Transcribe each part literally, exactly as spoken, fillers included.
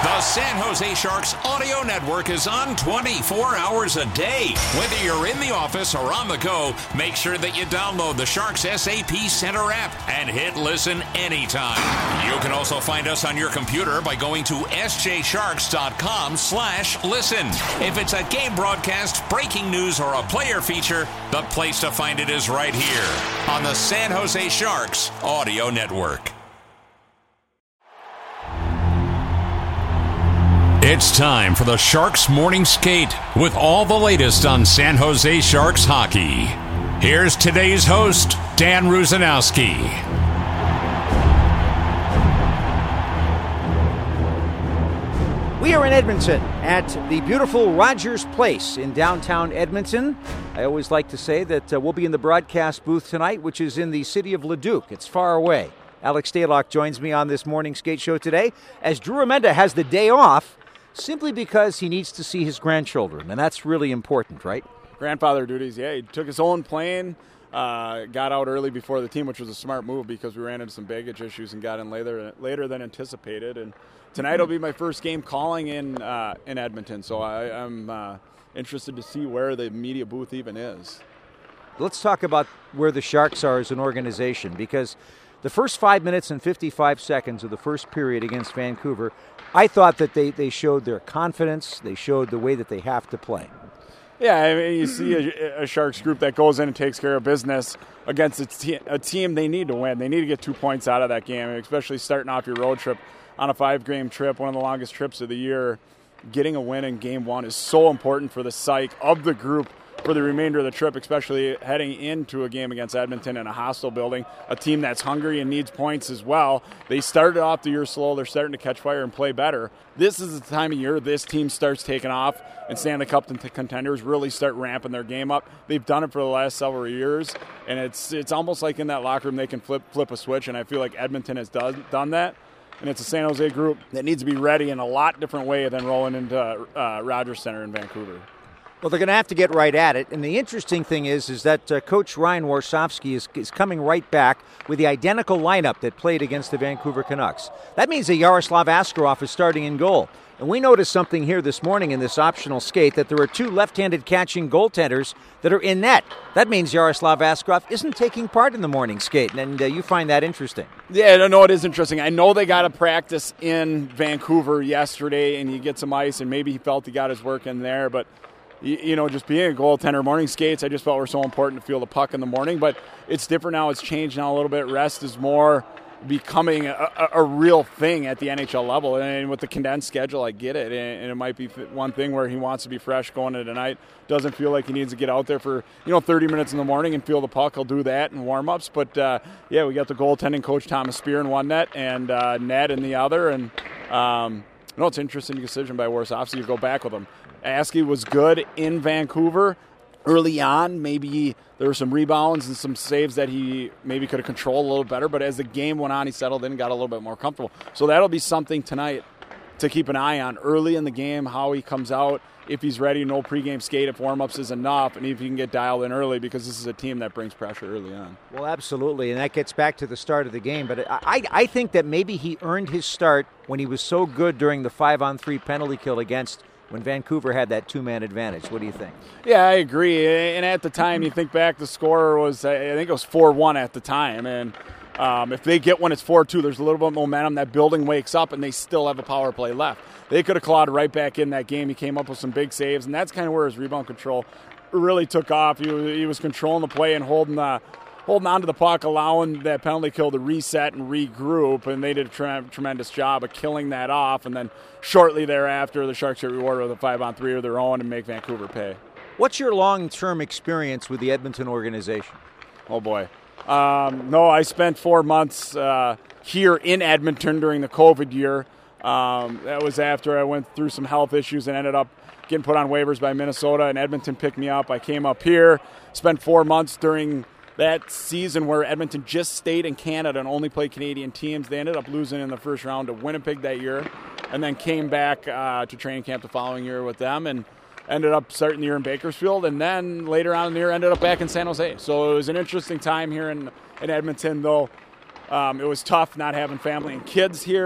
The San Jose Sharks audio network is on twenty-four hours a day. Whether you're in the office or on the go, make sure that you download the Sharks S A P Center app and hit listen anytime. You can also find us on your computer by going to s j sharks dot com slash listen. If it's a game broadcast, breaking news, or a player feature, the place to find it is right here on the San Jose Sharks audio network. It's time for the Sharks Morning Skate with all the latest on San Jose Sharks hockey. Here's today's host, Dan Rusanowski. We are in Edmonton at the beautiful Rogers Place in downtown Edmonton. I always like to say that uh, we'll be in the broadcast booth tonight, which is in the city of Leduc. It's far away. Alex Stalock joins me on this morning skate show today as Drew Remenda has the day off simply because he needs to see his grandchildren, and that's really important, right? Grandfather duties, yeah. He took his own plane, uh, got out early before the team, which was a smart move because we ran into some baggage issues and got in later later than anticipated. And tonight will be my first game calling in uh, in Edmonton, so I, I'm uh, interested to see where the media booth even is. Let's talk about where the Sharks are as an organization, because the first five minutes and fifty-five seconds of the first period against Vancouver, I thought that they, they showed their confidence. They showed the way that they have to play. Yeah, I mean, you see a, a Sharks group that goes in and takes care of business against a, te- a team they need to win. They need to get two points out of that game, especially starting off your road trip on a five-game trip, one of the longest trips of the year. Getting a win in game one is so important for the psyche of the group for the remainder of the trip, especially heading into a game against Edmonton in a hostile building, a team that's hungry and needs points as well. They started off the year slow. They're starting to catch fire and play better. This is the time of year this team starts taking off and Stanley Cup contenders really start ramping their game up. They've done it for the last several years, and it's it's almost like in that locker room they can flip flip a switch, and I feel like Edmonton has done, done that. And it's a San Jose group that needs to be ready in a lot different way than rolling into uh, Rogers Center in Vancouver. Well, they're going to have to get right at it. And the interesting thing is is that uh, Coach Ryan Warsofsky is, is coming right back with the identical lineup that played against the Vancouver Canucks. That means that Yaroslav Askarov is starting in goal. And we noticed something here this morning in this optional skate, that there are two left-handed catching goaltenders that are in net. That means Yaroslav Askarov isn't taking part in the morning skate, and uh, you find that interesting. Yeah, I know it is interesting. I know they got to practice in Vancouver yesterday, and you get some ice, and maybe he felt he got his work in there, but you, you know, just being a goaltender, morning skates, I just felt were so important to feel the puck in the morning, but it's different now. It's changed now a little bit. Rest is more becoming a, a, a real thing at the N H L level, and with the condensed schedule, I get it, and, and it might be one thing where he wants to be fresh going into tonight. Doesn't feel like he needs to get out there for, you know, thirty minutes in the morning and feel the puck. He'll do that in warm-ups, but uh, yeah, we got the goaltending coach Thomas Spear in one net and uh, Ned in the other, and um, you know, it's an interesting decision by Warsofsky to go back with him. Askey was good in Vancouver early on. Maybe there were some rebounds and some saves that he maybe could have controlled a little better, but as the game went on, he settled in and got a little bit more comfortable. So that'll be something tonight to keep an eye on early in the game, how he comes out, if he's ready, no pregame skate, if warm-ups is enough, and if he can get dialed in early, because this is a team that brings pressure early on. Well, absolutely, and that gets back to the start of the game. But I, I think that maybe he earned his start when he was so good during the five-on-three penalty kill against when Vancouver had that two-man advantage. What do you think? Yeah, I agree. And at the time, you think back, the score was, I think it was four one at the time. And um, if they get one, it's four two. There's a little bit of momentum. That building wakes up, and they still have a power play left. They could have clawed right back in that game. He came up with some big saves, and that's kind of where his rebound control really took off. He was, he was controlling the play and holding the holding on to the puck, allowing that penalty kill to reset and regroup, and they did a tre- tremendous job of killing that off. And then shortly thereafter, the Sharks get rewarded with a five-on-three of their own and make Vancouver pay. What's your long-term experience with the Edmonton organization? Oh, boy. Um, no, I spent four months uh, here in Edmonton during the COVID year. Um, that was after I went through some health issues and ended up getting put on waivers by Minnesota, and Edmonton picked me up. I came up here, spent four months during that season where Edmonton just stayed in Canada and only played Canadian teams. They ended up losing in the first round to Winnipeg that year, and then came back uh, to training camp the following year with them, and ended up starting the year in Bakersfield, and then later on in the year ended up back in San Jose. So it was an interesting time here in, in Edmonton, though um, it was tough not having family and kids here.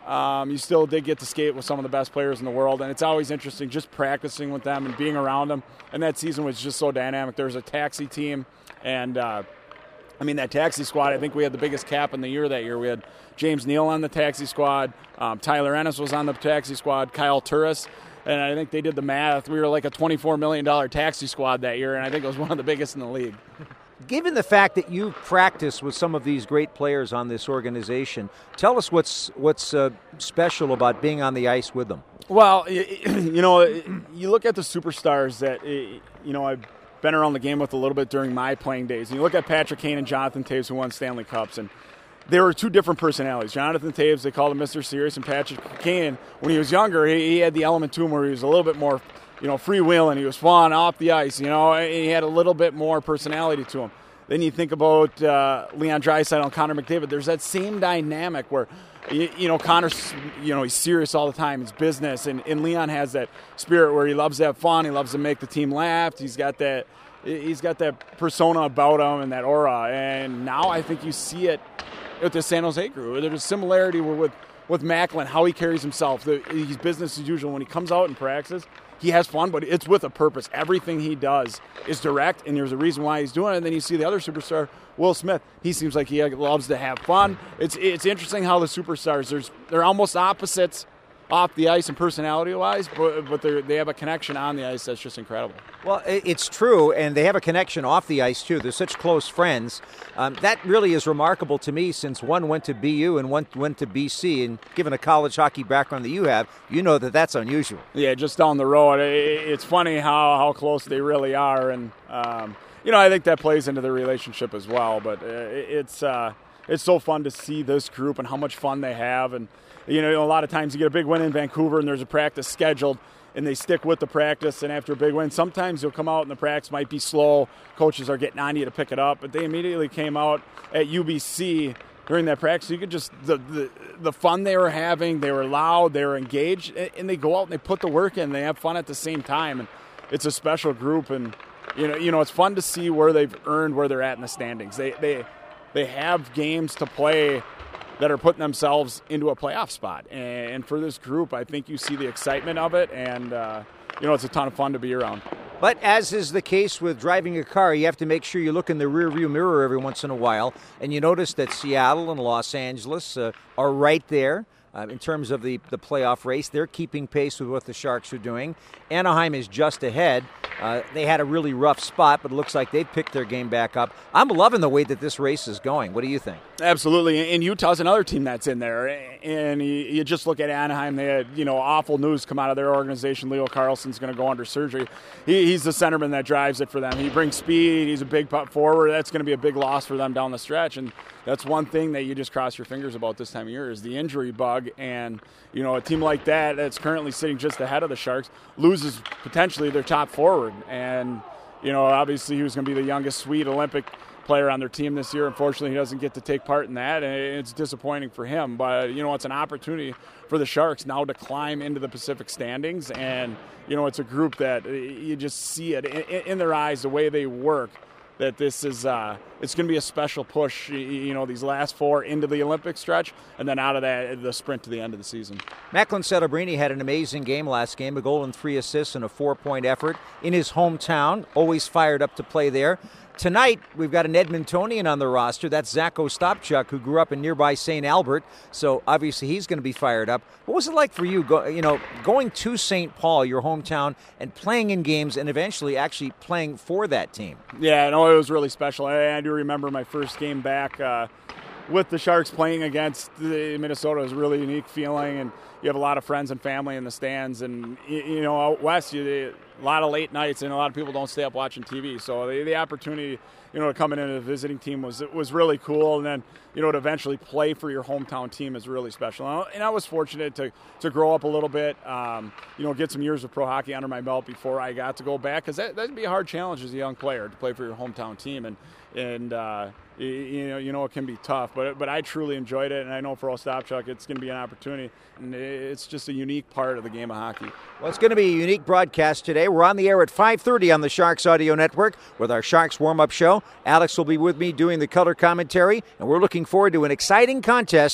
um, you still did get to skate with some of the best players in the world, and it's always interesting just practicing with them and being around them. And that season was just so dynamic. There was a taxi team, and uh, I mean, that taxi squad, I think we had the biggest cap in the year that year. We had James Neal on the taxi squad, um, Tyler Ennis was on the taxi squad, Kyle Turris, and I think they did the math. We were like a twenty-four million dollars taxi squad that year, and I think it was one of the biggest in the league. Given the fact that you practice with some of these great players on this organization, tell us what's what's uh, special about being on the ice with them. Well, you know, you look at the superstars that, you know, I've been around the game with a little bit during my playing days. And you look at Patrick Kane and Jonathan Toews, who won Stanley Cups, and they were two different personalities. Jonathan Toews, they called him Mister Serious, and Patrick Kane, when he was younger, he, he had the element to him where he was a little bit more, you know, freewheeling. He was fun off the ice, you know, and he had a little bit more personality to him. Then you think about uh, Leon Draisaitl and Connor McDavid. There's that same dynamic where, you, you know, Connor's, you know, he's serious all the time. It's business, and, and Leon has that spirit where he loves to have fun. He loves to make the team laugh. He's got that, he's got that persona about him and that aura. And now I think you see it with the San Jose group. There's a similarity with with Macklin, how he carries himself. The, he's business as usual. When he comes out and practices, he has fun, but it's with a purpose. Everything he does is direct, and there's a reason why he's doing it. And then you see the other superstar, Will Smith. He seems like he loves to have fun. It's it's interesting how the superstars, there's they're almost opposites off the ice and personality-wise, but but they they have a connection on the ice that's just incredible. Well, it's true, and they have a connection off the ice, too. They're such close friends. Um, that really is remarkable to me, since one went to B U and one went to B C, and given a college hockey background that you have, you know that that's unusual. Yeah, just down the road. It's funny how, how close they really are, and, um, you know, I think that plays into the relationship as well, but it's uh, it's so fun to see this group and how much fun they have, and you know, a lot of times you get a big win in Vancouver and there's a practice scheduled and they stick with the practice, and after a big win, sometimes you'll come out and the practice might be slow. Coaches are getting on you to pick it up, but they immediately came out at U B C during that practice. You could just, the, the the fun they were having, they were loud, they were engaged, and they go out and they put the work in, they have fun at the same time, and it's a special group, and you know, you know, it's fun to see where they've earned where they're at in the standings. They they they have games to play that are putting themselves into a playoff spot. And for this group, I think you see the excitement of it, and, uh, you know, it's a ton of fun to be around. But as is the case with driving a car, you have to make sure you look in the rearview mirror every once in a while, and you notice that Seattle and Los Angeles uh, are right there. Uh, in terms of the, the playoff race, they're keeping pace with what the Sharks are doing. Anaheim is just ahead. Uh, they had a really rough spot, but it looks like they've picked their game back up. I'm loving the way that this race is going. What do you think? Absolutely. And Utah's another team that's in there. And you, you just look at Anaheim. They had, you know, awful news come out of their organization. Leo Carlson's going to go under surgery. He, he's the centerman that drives it for them. He brings speed. He's a big putt forward. That's going to be a big loss for them down the stretch. And that's one thing that you just cross your fingers about this time of year is the injury bug. And, you know, a team like that that's currently sitting just ahead of the Sharks loses potentially their top forward. And, you know, obviously he was going to be the youngest Swede Olympic player on their team this year. Unfortunately, he doesn't get to take part in that, and it's disappointing for him. But, you know, it's an opportunity for the Sharks now to climb into the Pacific standings. And, you know, it's a group that you just see it in their eyes, the way they work, that this is uh, it's going to be a special push, you know, these last four into the Olympic stretch, and then out of that, the sprint to the end of the season. Macklin Celebrini had an amazing game last game, a goal and three assists and a four-point effort in his hometown, always fired up to play there. Tonight, we've got an Edmontonian on the roster. That's Zach Ostapchuk, who grew up in nearby Saint Albert, so obviously he's going to be fired up. What was it like for you, go, you know, going to Saint Paul, your hometown, and playing in games and eventually actually playing for that team? Yeah, no, it was really special. I, I do remember my first game back uh, with the Sharks playing against the Minnesota. It was a really unique feeling, and you have a lot of friends and family in the stands. And, you, you know, out west, you, a lot of late nights, and a lot of people don't stay up watching T V. So the, the opportunity, you know, to come in as a visiting team was was really cool. And then, you know, to eventually play for your hometown team is really special. And I was fortunate to, to grow up a little bit, um, you know, get some years of pro hockey under my belt before I got to go back. Because that, that'd be a hard challenge as a young player to play for your hometown team. And, and uh, you, you know, you know, it can be tough. But, but I truly enjoyed it. And I know for Ostapchuk, it's going to be an opportunity. And it's just a unique part of the game of hockey. Well, it's going to be a unique broadcast today. We're on the air at five thirty on the Sharks Audio Network with our Sharks warm-up show. Alex will be with me doing the color commentary, and we're looking forward to an exciting contest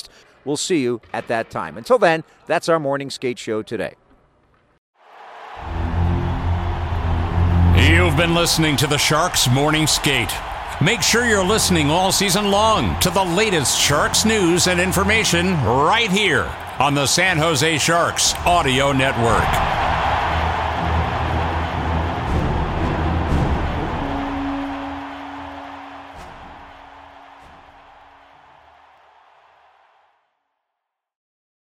We'll see you at that time. Until then, that's our morning skate show today. You've been listening to the Sharks Morning Skate. Make sure you're listening all season long to the latest Sharks news and information right here on the San Jose Sharks Audio Network.